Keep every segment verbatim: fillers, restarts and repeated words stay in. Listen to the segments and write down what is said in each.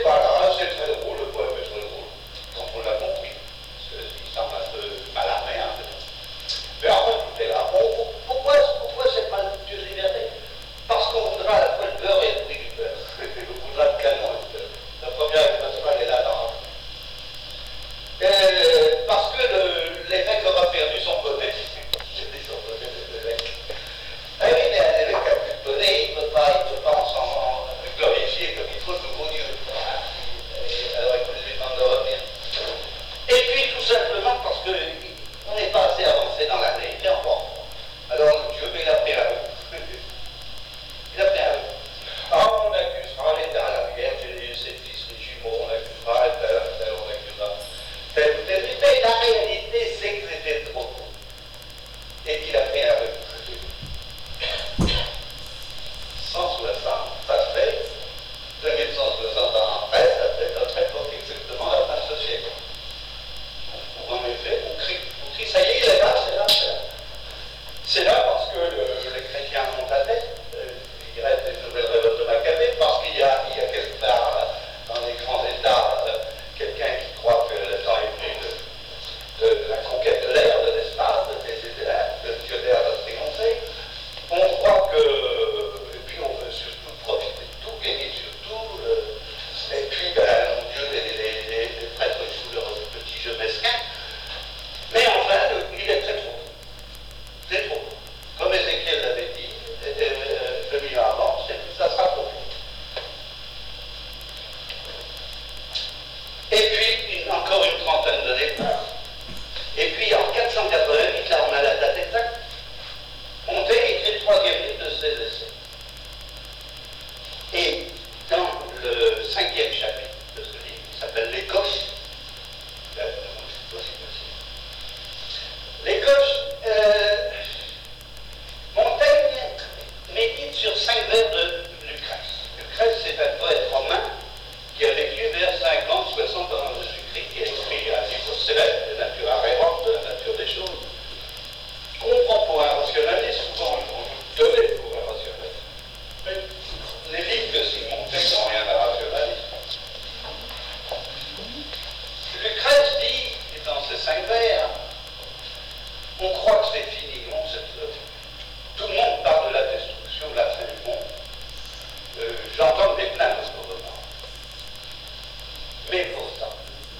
voilà, c'est très drôle, le poème est très drôle, quand on l'a compris. Il semble un peu mal armé, hein. Mais enfin, tout est là. On, pourquoi pourquoi cette majestueuse liberté? Parce qu'on voudra à la fois le beurre et le prix du beurre. On voudra le canon et le beurre. La première expression, elle est là dans euh, parce que le, l'évêque aura perdu son bonnet. J'ai dit son bonnet de l'évêque. Ah oui, mais un évêque a plus de bonnet, il ne peut pas, il peut pas s'en glorifier comme il faut de nouveau Dieu. Alors écoute, je lui demande de revenir. Et puis tout simplement parce qu'on n'est pas assez avancé dans l'année, il est encore. Alors Dieu, mais il a pris la rue. Il a pris la rue. Ah, on accusera les terres à la guerre, j'ai eu ses fils, les jumeaux, on accusera tel, tel, on accusera tel ou tel. Mais la réalité, c'est que c'était trop tôt. Et qu'il a pris la rue. cent soixante, ça fait deux mille cent soixante ans après, ça fait à peu près exactement la fin de ce siècle. En effet, on crie, on crie, ça y est, il est là, c'est là, c'est là. C'est là parce que le, les chrétiens montent la tête, euh, il reste une nouvelle révolte de Maccabée, parce qu'il y a, il y a quelque part dans les grands États euh, quelqu'un qui croit que le temps est venu de, de, de la conquête de l'air, de l'espace, de, de, de, de Dieu d'air va triompher. On croit que, et puis on veut surtout profiter de tout, gagner sur tout, euh, et puis, ben, mon Dieu, les, les, les, les prêtres jouent leur petit jeu mesquin. Mais enfin, le, il est très trop. C'est trop. Comme Ézéchiel l'avait dit, deux mille ans avant, ça sera trop. Et puis, une, encore une trentaine de départ. Et puis, en quatre cent quatre-vingt-huit, là on a la date exacte, Montaigne écrit le troisième livre de ses essais. Et dans le cinquième chapitre de ce livre, qui s'appelle L'Écosse, l'Écosse, euh, Montaigne médite sur cinq vers de Lucrèce. Lucrèce, c'est un poète romain qui a vécu vers cinquante soixante ans avant Jésus-Christ, qui a écrit un livre célèbre de nature arrêtante, de la nature des choses, qu'on prend pour un rationaliste, souvent on nous donnait pour un rationaliste. Mais les livres de Simon Montaigne n'ont rien à rationaliste. Lucrèce dit, dans ces cinq vers, on croit que c'est fini, non, c'est, euh, tout le monde parle de la destruction, de la fin du monde. Euh, j'entends des plaintes autour de moi. Mais pourtant,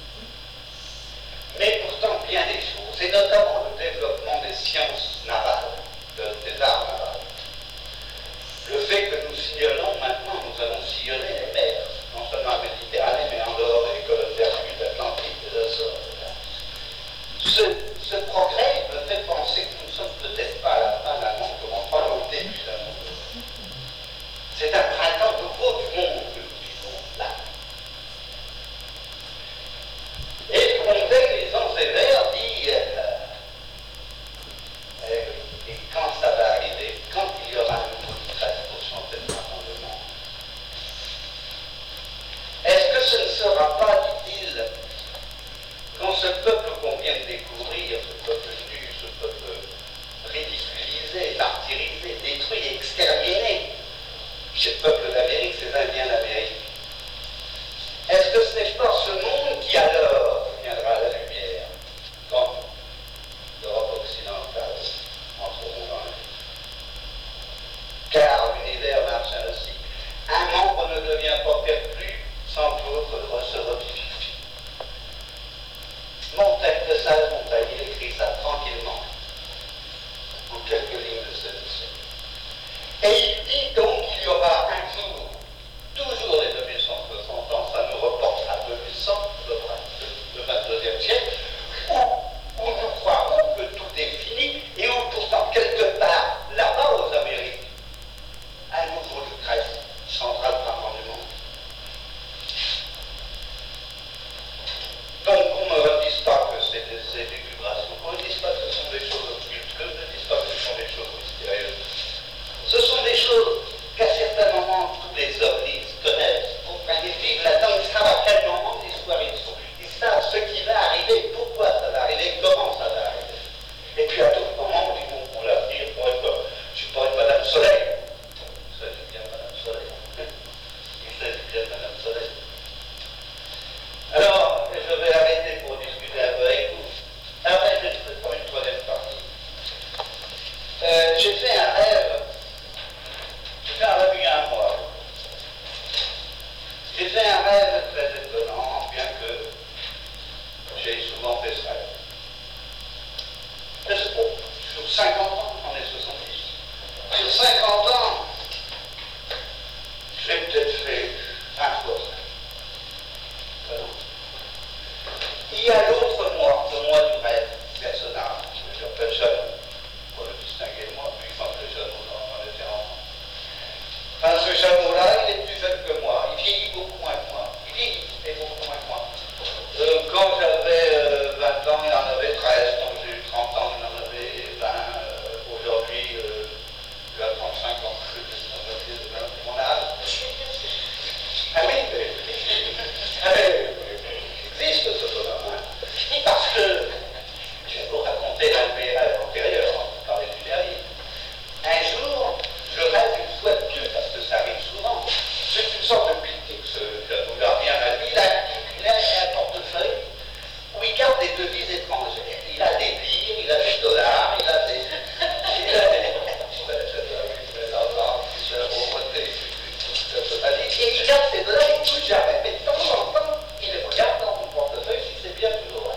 mais pourtant bien des choses, et notamment le développement des sciences navales, de, des arts navals. Le fait que nous sillonnons maintenant, nous allons sillonner les mers, non seulement en Méditerranée, mais en dehors des colonnes perdues d'Atlantique, des Açores. Ce, ce progrès me fait penser que nous ne sommes peut-être pas à la fin d'un monde, comme on parle au début d'un monde. C'est un printemps nouveau du monde que nous vivons là. Et Montaigne, lisant ces vers, dit euh, euh, et quand ça va arriver, quand il y aura un nouveau Lucrèce pour chanter le printemps du monde, est-ce que ce ne sera pas, dit-il, quand ce peuple qu'on vient de découvrir, ce peuple nu, ce peuple ridiculisé, martyrisé, détruit, exterminé, ce peuple d'Amérique, ces Indiens d'Amérique, est-ce que ce n'est pas ce monde qui alors viendra à la lumière, comme l'Europe occidentale entreront dans la vie? Car l'univers marche ainsi. Un membre ne devient pas perdu sans que l'autre se revivifie. rêve très étonnant, bien que j'ai souvent fait ce rêve. Sur cinquante ans, on est soixante-dix. Sur cinquante ans, j'ai peut-être fait vingt fois ça. Voilà. Il y a l'autre moi, le moi du rêve, personnage, que j'appelle Jeannot, pour le distinguer de moi, puis je m'appelais Jeannot quand on était enfant. Enfin, ce Jeannot-là, il est plus jeune que moi, il vieillit beaucoup moins que moi, il vieillit et beaucoup moins que moi. Euh, quand j'avais euh, vingt ans, il en avait treize, quand j'ai eu trente ans, il en avait vingt, euh, aujourd'hui, euh, il a trente-cinq ans, je suis de mon âge. Ah oui, mais, ah, mais, il existe ce phénomène, parce que, je vais vous raconter l'un de mes rêves antérieurs, on parlait du dernier. Un jour, je rêve une fois de Dieu, parce que ça arrive souvent. C'est une sorte de politique, ce Jeannot gardien à lui, il a, il a un portefeuille où il garde des devises étrangères. Il a des livres, il a des dollars, il a des... Il a des... Et il garde ces dollars, il ne touche jamais. Mais de temps en temps, il les regarde dans son portefeuille si c'est bien toujours là.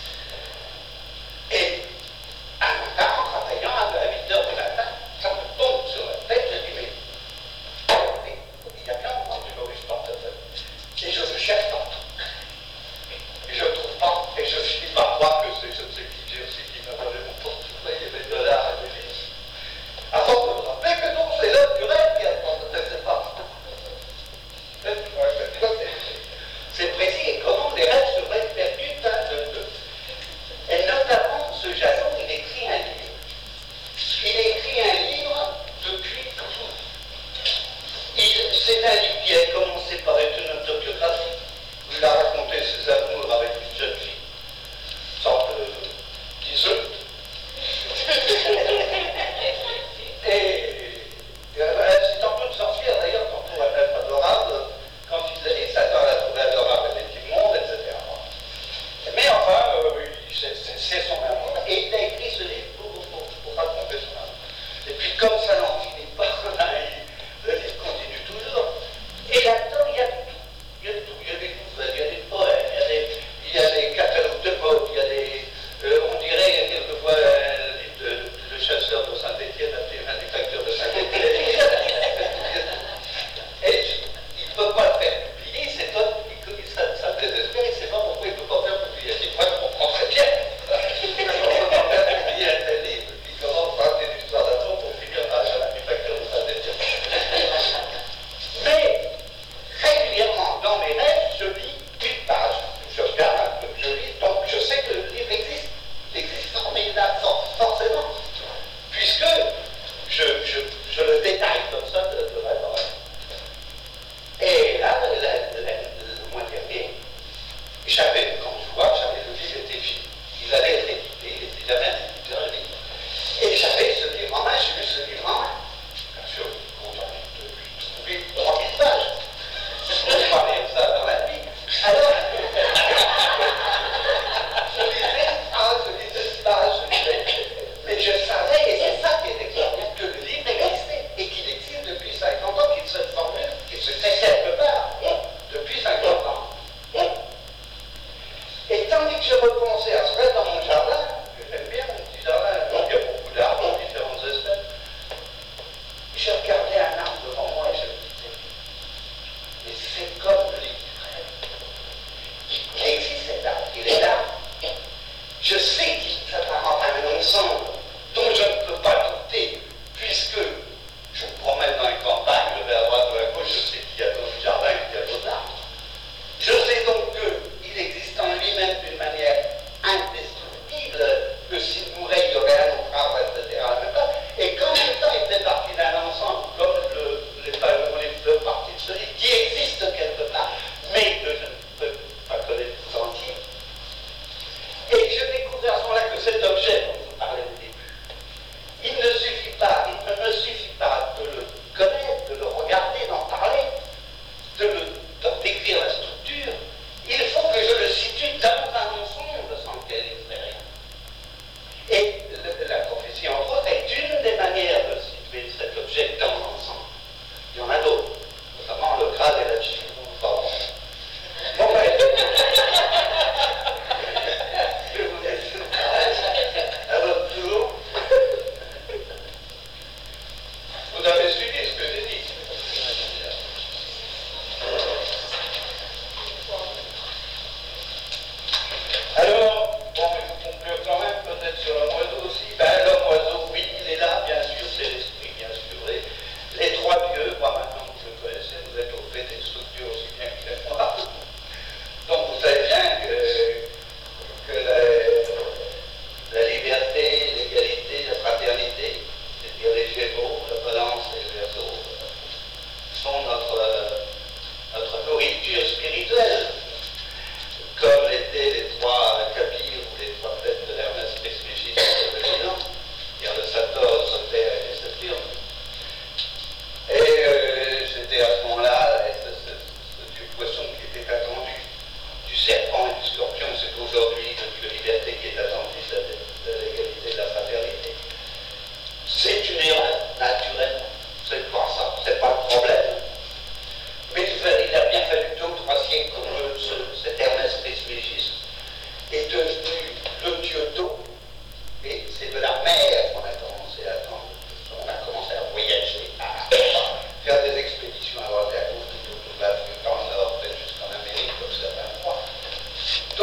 Et un matin, en travaillant à huit heures du matin, ça me tombe sur la tête, je dis, mais, mais il y a bien longtemps que je n'ai pas vu ce portefeuille. Et je le cherche partout. Et je ne trouve pas. Et je finis par croire que c'est je ne sais qui j'ai aussi qui m'a volé mon portefeuille et les dollars et les livres. Avant de me rappeler que non, c'est l'homme du rêve qui a le portefeuille, c'est pas. C'est précis, et comment les rêves se répercutent hein, de, de. Et notamment, ce Jeannot, il écrit un livre. Il écrit un livre depuis toujours. C'est un livre qui a commencé par être une autobiographie, où il a raconté ses amours avec une jeune fille, une sorte de d'iseute. Et euh, c'est un peu de sorcière d'ailleurs, tantôt elle est adorable, quand il, il s'attend à la trouver adorable, elle est immonde, et cetera. Mais enfin, euh, c'est son amour, et il a écrit ce livre pour, pour, pour raconter son amour. Et puis comme ça n'en finit pas, le livre continue toujours. Et là-dedans, il y a du tout. Il y a du tout. Il y a des nouvelles, il y a des poèmes, il y a des, il y a des catalogues de mode, il y a des... Euh, on dirait quelquefois un livre de, de, de chasseur de Saint-Étienne, un dictateur de Saint-Étienne. Et il ne peut pas le faire publier, cet homme, il, ça, ça me désespère, il ne sait pas pourquoi il ne peut pas faire publier. Il dit, moi, je comprends très bien. On ne peut pas faire publier un tel livre qui commence par des histoires d'amour pour finir par la manufacture de Saint-Étienne. Mais, régulièrement, dans mes rêves, je lis une page. Je regarde un peu, je lis, donc je sais que le livre existe. Il existe formidable, forcément. Puisque je, je, je le détaille comme ça de, de rêve en rêve. Et là, le, le, le mois dernier, j'avais, quand je vois, j'avais le livre était fini. Il allait être édité, il avait un éditeur à lire. Et j'avais ce livre en main, j'ai lu ce livre en main. Bien sûr, content de trouver trois mille pages. Je ne peux pas lire ça dans la vie. Alors, je lisais ça, je lisais ça, je lisais. Mais je savais, et c'est ça qui est extraordinaire, que le livre existait, et qu'il existe depuis cinquante ans, qu'il se formule, qu'il se fait quelque part, depuis cinquante ans. Et tandis que je repensais à ce rêve dans mon jardin, que j'aime bien mon petit jardin, donc il y a beaucoup d'arbres de différentes espèces, je regardais un arbre devant moi et je me disais, mais c'est comme le livre du rêve. Il existe cet arbre, il est là. Je sais qu'il s'apparente à un ensemble dont je ne peux pas douter, puisque je me promène dans les campagnes, je vais à droite ou à gauche, je sais qu'il y a d'autres jardins, qu'il y a d'autres arbres. Je sais donc qu'il existe en lui-même d'une manière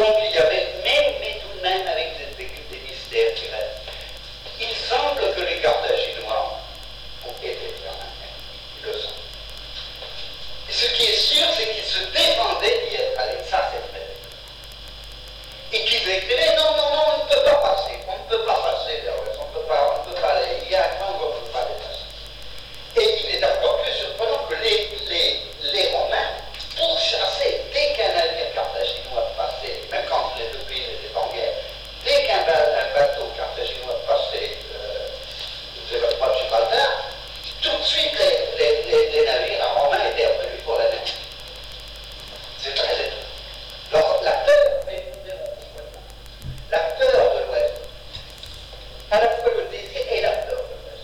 Donc il y avait, mais, mais tout de même avec des, des, des mystères qui restent. Il semble que les Carthaginois étaient germaniens, ils le sont. Et ce qui est sûr, c'est qu'ils se défendaient d'y être allés, ça c'est vrai. Et qu'ils écrivaient, non, non, non, on ne peut pas passer, on ne peut pas passer vers l'ouest, on ne peut pas, on ne peut pas aller, il y a un point où on ne peut pas dépasser. Et il est encore plus surprenant que les, les, les Romains pourchassaient, dès qu'un navire carthaginois passait, même quand les deux pays n'étaient pas en guerre, dès qu'un bateau carthaginois passait euh, vers le port de Gibraltar, tout de suite les, les, les, les navires romains étaient revenus pour la mer. C'est très étonnant. Alors la peur, mais nous verrons pourquoi, la peur de l'Ouest, à la fois le désir et la peur de l'Ouest.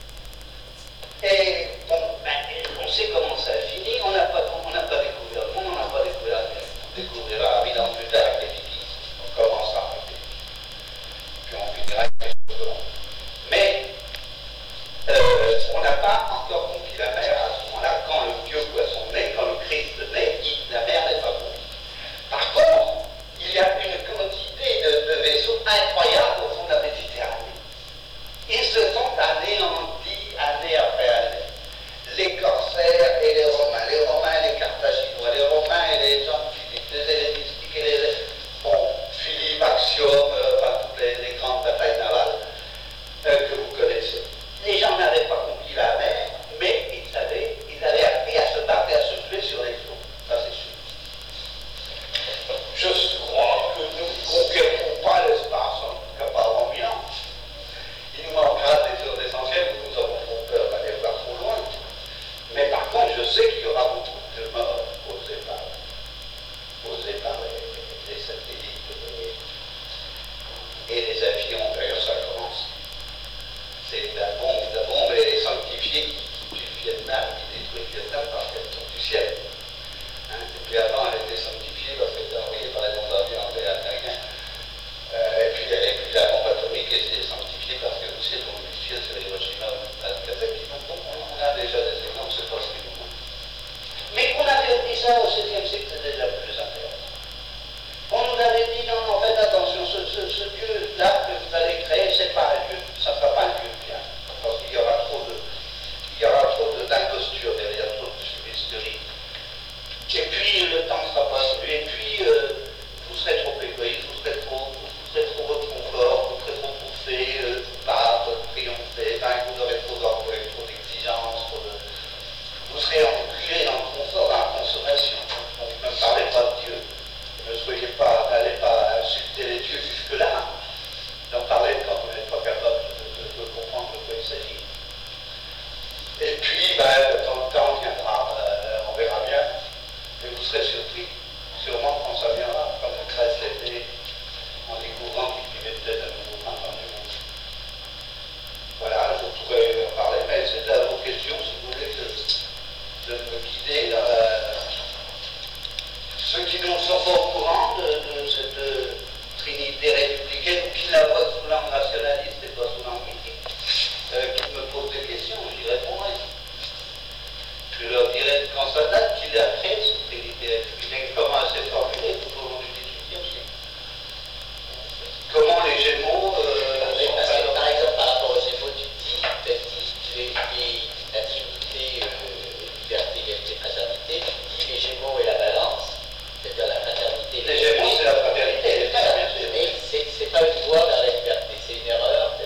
Et bon, ben, on sait comment ça a fini, on n'a pas, on n'a pas découvert le monde, on n'a pas découvert la terre. On découvrira évidemment plus tard avec les Vikings. On commencera avec les Vikings. Puis on finira avec les choses. Mais euh, on n'a pas encore conquis la mer à ce moment-là. Quand le vieux poisson naît, quand le Christ naît, il, la mer n'est pas conquise. Par contre, il y a une quantité de, de vaisseaux incroyables au fond de la Méditerranée. Ils se sont anéantis année après année. Les corsaires et les Romains, les Romains et les Carthaginois, les Romains et les gens de Philippe, les hellénistiques et les... Bon, Philippe, Axiome, euh, enfin toutes les, les grandes batailles navales euh, que vous connaissez. Les gens n'avaient pas conquis la mer, mais ils avaient, ils avaient appris à se battre et à se tuer sur les eaux. Ça c'est sûr. Je crois que nous ne conquérons pas l'espace, en tout cas pas avant mille ans. Il nous manquera des choses essentielles où nous avons trop peur d'aller voir trop loin. Mais par contre, je sais qu'il y aura beaucoup de morts causées par, causées par les, les satellites et, et les avions. D'ailleurs, ça commence. C'est la bombe, la bombe est sanctifiée qui tue le Vietnam, qui détruit le Vietnam parce qu'elle tombe du ciel. Hein, et puis avant, elle était sanctifiée parce qu'elle était envoyée par les bombardiers anglais et américains. Euh, et, puis, et puis la bombe atomique était sanctifiée parce que le ciel tombe du ciel, c'est Hiroshima et Nagasaki. Donc on, on a déjà des exemples, c'est pas ce qu'ils nous montrent. Mais qu'on avait dit ça au seizième siècle, c'était déjà plus intéressant. On nous avait dit, non, non, faites attention, ce, ce, ce Dieu-là que vous allez créer, c'est pas un Dieu, ça ne sera pas un Dieu bien, parce qu'il y aura trop de, il y aura trop de, d'imposture derrière, trop de fumisterie. Et puis le temps ne sera pas venu, et puis euh, vous serez trop égoïste, vous serez trop, vous serez trop votre confort, vous serez trop poussé, euh, battre, triompher, enfin, vous aurez trop d'orgueil, trop d'exigence, trop de... vous serez enculé dans le confort, dans la consommation. Donc ne parlez pas de Dieu. Ne soyez pas, n'allez pas insulter les dieux jusque-là. N'en parlez quand vous n'êtes pas capable de, de, de comprendre de quoi il s'agit. Et puis, ben, le temps, le temps viendra, euh, on verra bien. Et vous serez surpris, sûrement quand ça viendra, quand vous crèverez en découvrant qu'il vivait peut-être un nouveau printemps du monde. Voilà, je pourrais en parler, mais c'est à vos questions, si vous voulez, de, de me guider dans la... Ceux qui ne sont pas au courant de, de cette trinité républicaine, qui la voient sous l'angle nationaliste et pas sous l'angle mythique, euh, qui me posent des questions, j'y répondrai. Je leur dirai quand ça date qu'il a créé cette trinité républicaine, comment elle s'est formulée tout au long du dix-huitième siècle. Comment les Gémeaux... Euh, oui, parce que, par exemple, par rapport aux Gémeaux, tu dis, Baptiste, tu écris la trinité, euh, liberté, égalité, fraternité, tu dis les Gémeaux et la balance. C'est-à-dire la fraternité. Les Gémeaux, c'est la fraternité. Mais c'est pas une voie vers la liberté, c'est une erreur.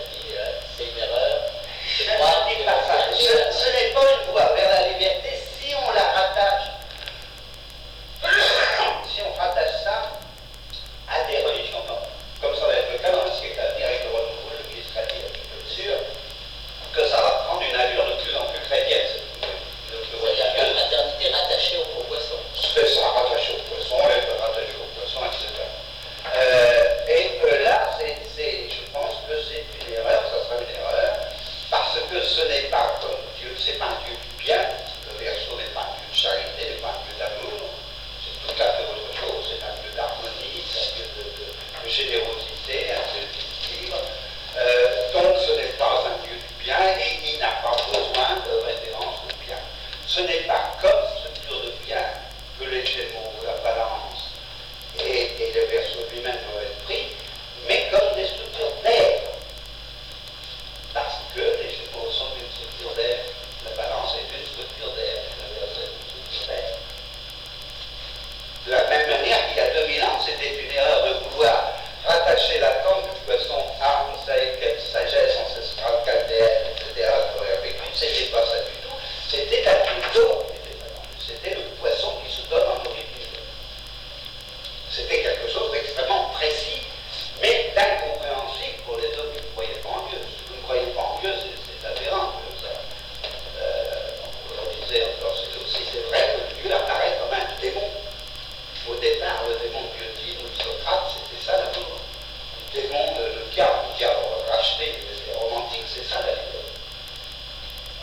traité